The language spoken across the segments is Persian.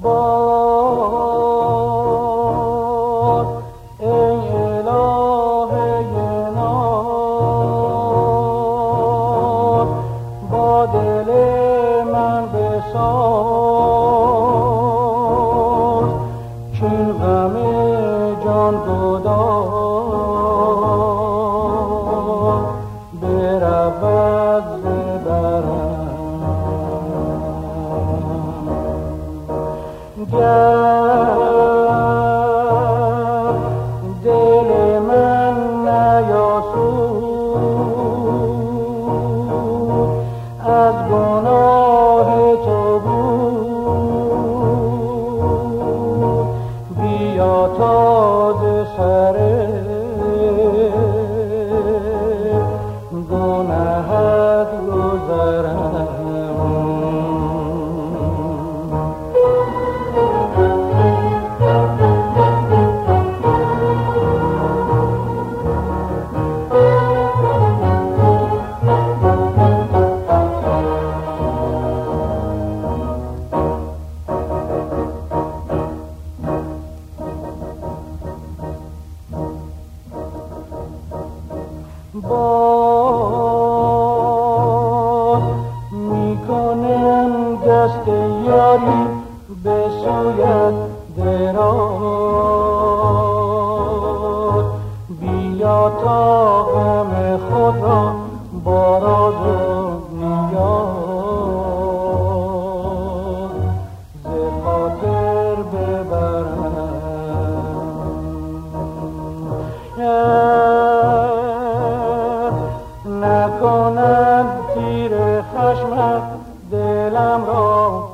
باز ای الهه ناز با دل من بساز کین غم جان گداز برود ز برم گر دل من نیاسود از گناه تو بود بیا تا ز سر گناهت گذرم باز میکنم دست یاری به سویت دراز بیا تا غم خود را با راز و نیاز ز خاطر ببرم نکنم تیر خشمت دلم را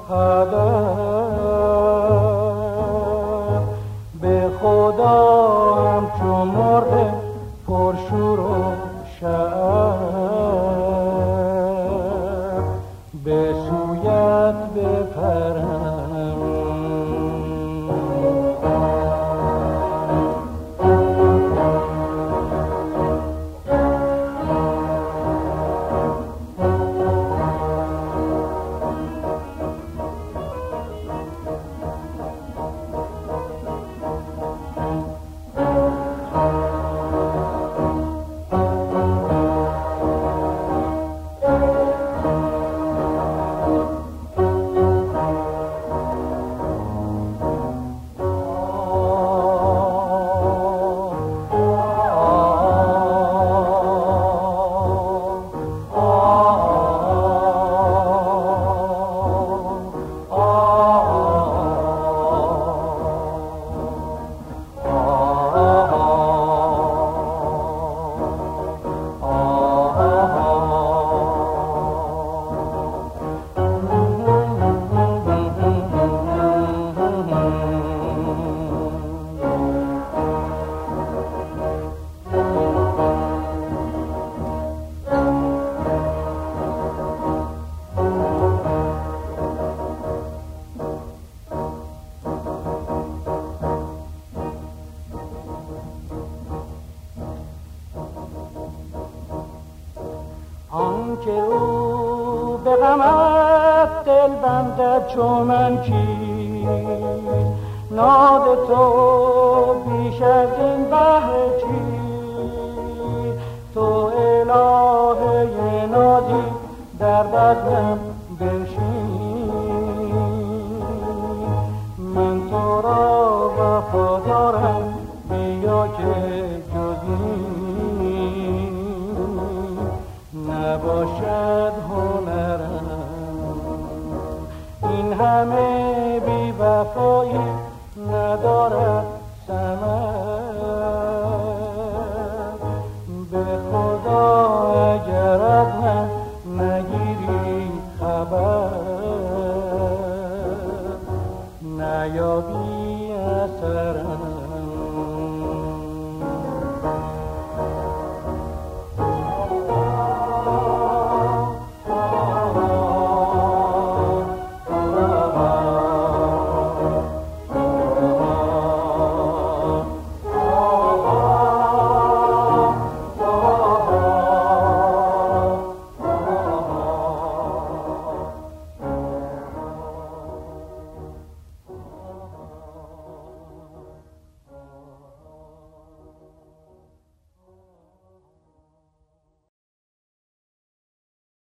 هدف به خدا همچو مرغ پرشور و شعف به سویت بپرم آنکه او به غمت دل بندد چو من کیست ناد تو بیش از این بهر چیست تو الهه نازی در بزمم